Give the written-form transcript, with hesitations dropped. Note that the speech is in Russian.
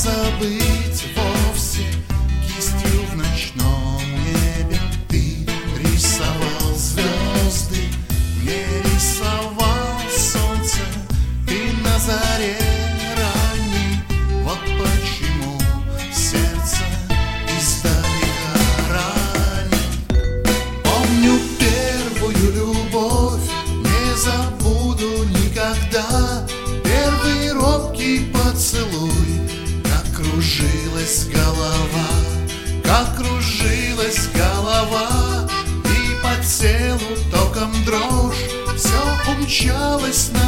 забыть вовсе. Кистью в ночном небе ты рисовал звезды, мне рисовал солнце ты на заре ранней. Вот почему сердце издалека ранит. Помню первую любовь, не забуду никогда. Первый робкий поцелуй, как кружилась голова, как кружилась голова, и по телу током дрожь, все умчалось на